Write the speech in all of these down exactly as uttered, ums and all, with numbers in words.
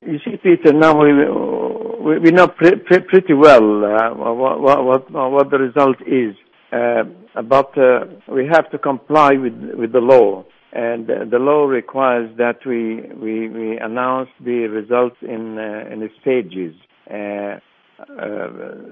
You see, Peter, now we we, we know pre- pre- pretty well uh, what, what what the result is. Uh, but uh, we have to comply with with the law, and uh, the law requires that we we, we announce the results in uh, in stages. Uh, uh,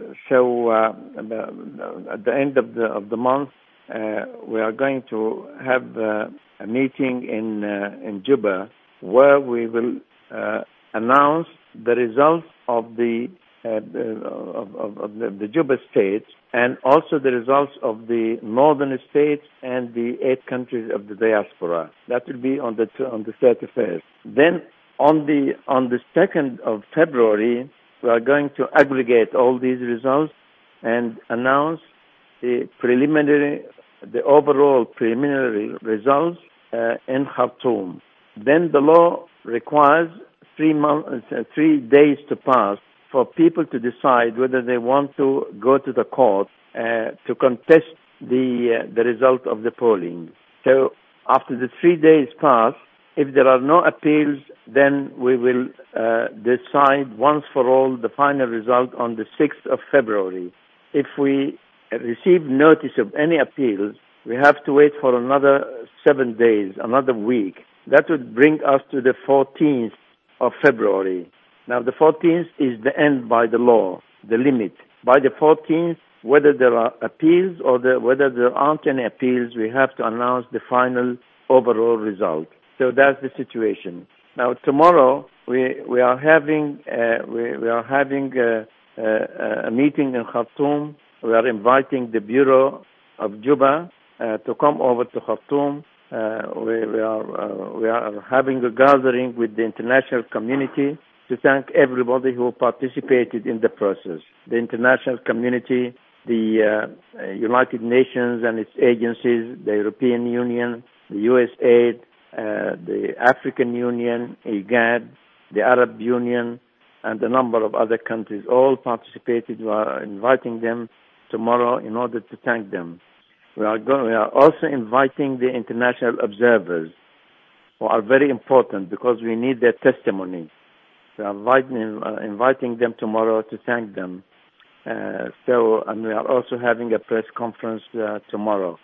so uh, at the end of the of the month, uh, we are going to have uh, a meeting in uh, in Juba where we will uh, announce the results of the uh, of, of, of the, the Juba states, and also the results of the northern states and the eight countries of the diaspora. That will be on the on the thirty-first. Then on the on the second of February, we are going to aggregate all these results and announce the preliminary, the overall preliminary results uh, in Khartoum. Then the law requires three months, uh, three days to pass for people to decide whether they want to go to the court uh, to contest the uh, the result of the polling. So after the three days pass, if there are no appeals, then we will uh, decide once for all the final result on the sixth of February. If we receive notice of any appeals, we have to wait for another seven days, another week. That would bring us to the fourteenth of February. Now, the fourteenth is the end by the law, the limit. By the fourteenth, whether there are appeals or the, whether there aren't any appeals, we have to announce the final overall result. So that's the situation. Now, tomorrow we we are having uh, we we are having a, a, a meeting in Khartoum. We are inviting the Bureau of Juba uh, to come over to Khartoum. Uh, we, we are uh, we are having a gathering with the international community to thank everybody who participated in the process. The international community, the uh, United Nations and its agencies, the European Union, the U S A I D, uh, the African Union, IGAD, the Arab Union, and a number of other countries all participated. We are inviting them tomorrow in order to thank them. We are, going, we are also inviting the international observers, who are very important because we need their testimony. We are inviting, uh, inviting them tomorrow to thank them. Uh, so, and we are also having a press conference uh, tomorrow.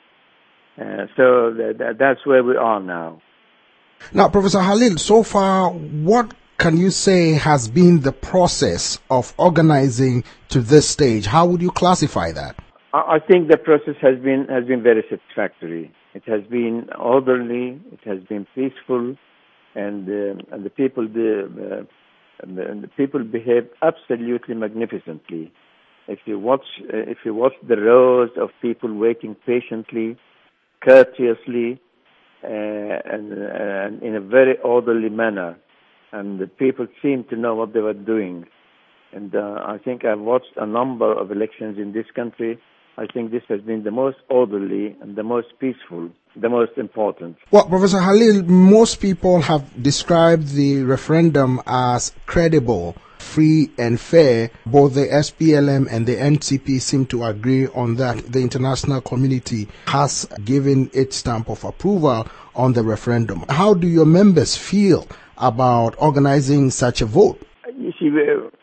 Uh, so th- th- that's where we are now. Now, Professor Khalil, so far, what can you say has been the process of organizing to this stage? How would you classify that? I think the process has been has been very satisfactory. It has been orderly. It has been peaceful, and uh, and the people the, uh, the the people behave absolutely magnificently. If you watch uh, if you watch the rows of people waiting patiently, courteously, uh, and, uh, and in a very orderly manner, and the people seem to know what they were doing. And uh, I think I've watched a number of elections in this country. I think this has been the most orderly and the most peaceful, the most important. Well, Professor Khalil, most people have described the referendum as credible, free and fair. Both the S P L M and the N C P seem to agree on that. The international community has given its stamp of approval on the referendum. How do your members feel about organizing such a vote? You see,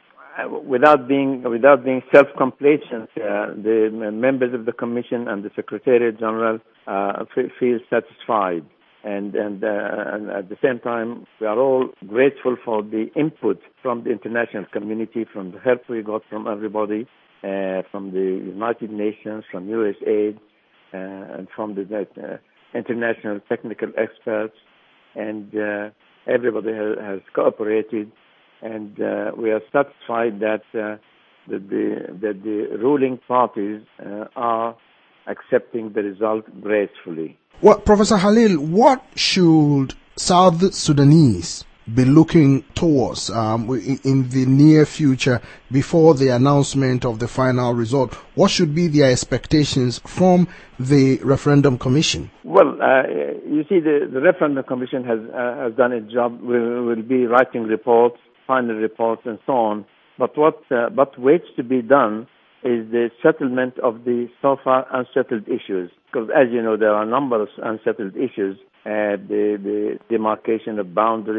without being without being self-complacent, uh, the members of the Commission and the Secretariat General uh, f- feel satisfied, and and, uh, and at the same time, we are all grateful for the input from the international community, from the help we got from everybody, uh, from the United Nations, from U S A I D, uh, and from the uh, international technical experts, and uh, everybody has, has cooperated. And uh, we are satisfied that, uh, that, the, that the ruling parties uh, are accepting the result gracefully. Well, Professor Khalil, what should South Sudanese be looking towards um, in, in the near future before the announcement of the final result? What should be their expectations from the Referendum Commission? Well, uh, you see, the, the Referendum Commission has uh, has done its job. We will be writing reports, final reports, and so on. But what uh, but waits to be done is the settlement of the so far unsettled issues. Because, as you know, there are a number of unsettled issues. Uh, the, the demarcation of boundaries,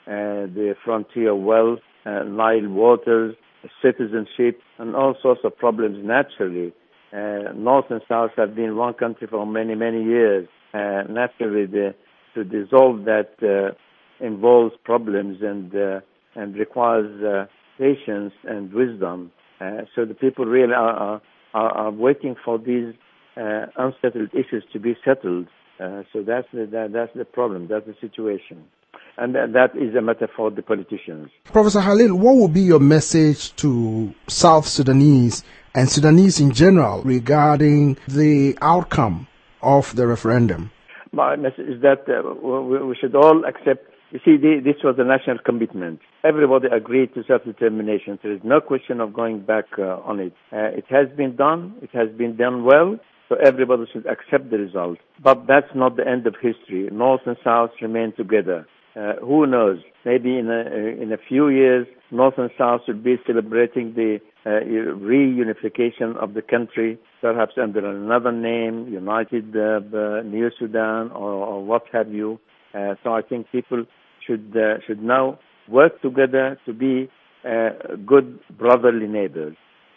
uh, the frontier wealth, uh, Nile waters, citizenship, and all sorts of problems naturally. Uh, North and South have been one country for many, many years. Uh, naturally, the, to dissolve that uh, involves problems and uh, and requires uh, patience and wisdom. Uh, so the people really are, are, are waiting for these uh, unsettled issues to be settled. Uh, so that's the, that, that's the problem, that's the situation. And th- that is a matter for the politicians. Professor Khalil, what would be your message to South Sudanese and Sudanese in general regarding the outcome of the referendum? My message is that uh, we, we should all accept. You see, the, this was a national commitment. Everybody agreed to self-determination. There is no question of going back uh, on it. Uh, it has been done. It has been done well. So everybody should accept the result. But that's not the end of history. North and South remain together. Uh, who knows? Maybe in a, in a few years, North and South should be celebrating the uh, reunification of the country, perhaps under another name, United uh, New Sudan, or, or what have you. Uh, so I think people should uh, should now work together to be uh, good brotherly neighbors.